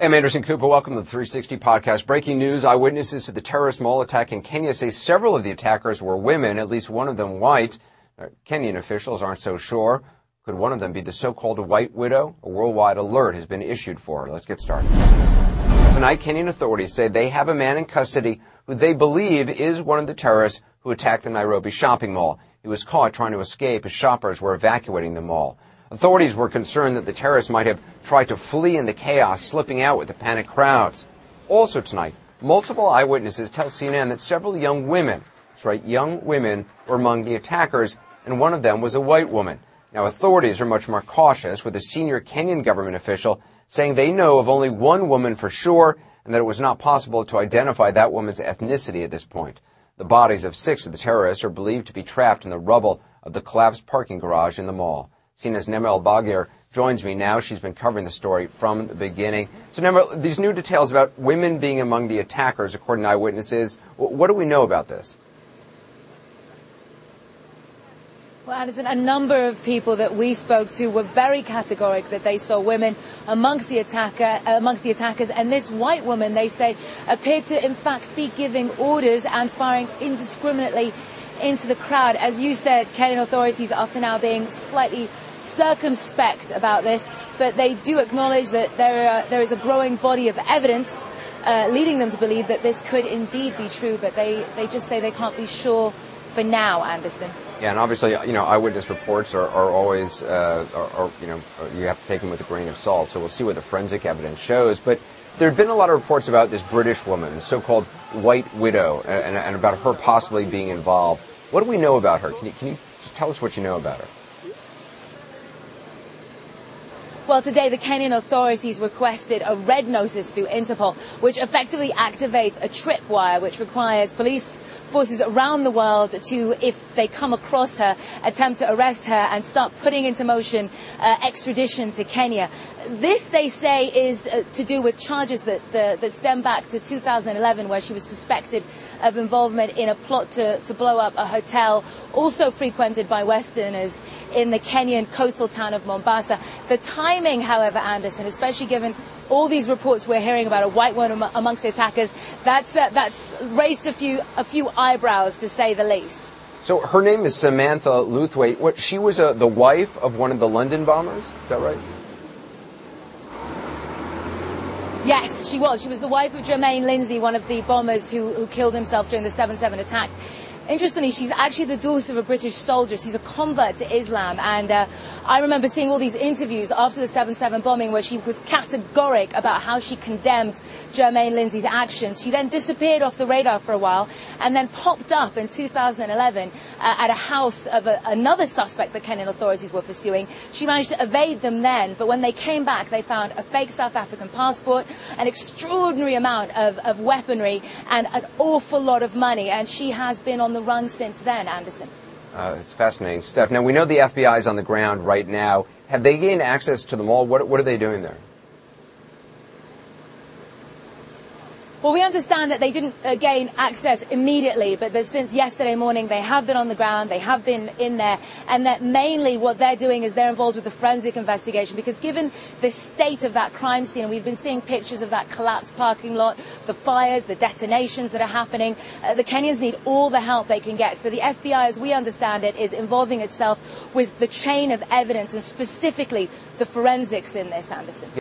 I'm Anderson Cooper. Welcome to the 360 podcast. Breaking news. Eyewitnesses to the terrorist mall attack in Kenya say several of the attackers were women, at least one of them white. Kenyan officials aren't so sure. Could one of them be the so-called white widow? A worldwide alert has been issued for her. Let's get started. Tonight, Kenyan authorities say they have a man in custody who they believe is one of the terrorists who attacked the Nairobi shopping mall. He was caught trying to escape as shoppers were evacuating the mall. Authorities were concerned that the terrorists might have tried to flee in the chaos, slipping out with the panicked crowds. Also tonight, multiple eyewitnesses tell CNN that several young women, that's right, young women, were among the attackers, and one of them was a white woman. Now, authorities are much more cautious, with a senior Kenyan government official saying they know of only one woman for sure, and that it was not possible to identify that woman's ethnicity at this point. The bodies of 6 of the terrorists are believed to be trapped in the rubble of the collapsed parking garage in the mall. CNN's Nema El-Bagir joins me now. She's been covering the story from the beginning. So, Nema, these new details about women being among the attackers, according to eyewitnesses, what do we know about this? Well, Anderson, a number of people that we spoke to were very categoric that they saw women amongst the attackers, and this white woman, they say, appeared to in fact be giving orders and firing indiscriminately into the crowd. As you said, Kenyan authorities are for now being slightly circumspect about this, but they do acknowledge that there is a growing body of evidence leading them to believe that this could indeed be true, but they just say they can't be sure for now, Anderson. Yeah, and obviously, eyewitness reports are always, you have to take them with a grain of salt, so we'll see what the forensic evidence shows. But there have been a lot of reports about this British woman, the so-called white widow, and about her possibly being involved. What do we know about her? Can you just tell us what you know about her? Well, today the Kenyan authorities requested a red notice through Interpol, which effectively activates a tripwire, which requires police forces around the world to, if they come across her, attempt to arrest her and start putting into motion extradition to Kenya. This, they say, is to do with charges that stem back to 2011, where she was suspected of involvement in a plot to blow up a hotel also frequented by Westerners in the Kenyan coastal town of Mombasa. The timing, however, Anderson, especially given all these reports we're hearing about a white woman amongst the attackers, that's raised a few eyebrows, to say the least. So her name is Samantha Luthwaite. She was the wife of one of the London bombers? Is that right? Yes, she was. She was the wife of Jermaine Lindsay, one of the bombers who killed himself during the 7/7 attacks. Interestingly, she's actually the daughter of a British soldier. She's a convert to Islam. And I remember seeing all these interviews after the 7/7 bombing where she was categoric about how she condemned Jermaine Lindsay's actions. She then disappeared off the radar for a while and then popped up in 2011 at a house of another suspect that Kenyan authorities were pursuing. She managed to evade them then, but when they came back, they found a fake South African passport, an extraordinary amount of weaponry, and an awful lot of money. And she has been on the run since then, Anderson. It's fascinating stuff. Now, we know the FBI is on the ground right now. Have they gained access to the mall? What are they doing there? Well, we understand that they didn't gain access immediately, but that since yesterday morning they have been on the ground, they have been in there, and that mainly what they're doing is they're involved with the forensic investigation, because given the state of that crime scene, and we've been seeing pictures of that collapsed parking lot, the fires, the detonations that are happening, the Kenyans need all the help they can get. So the FBI, as we understand it, is involving itself with the chain of evidence and specifically the forensics in this, Anderson.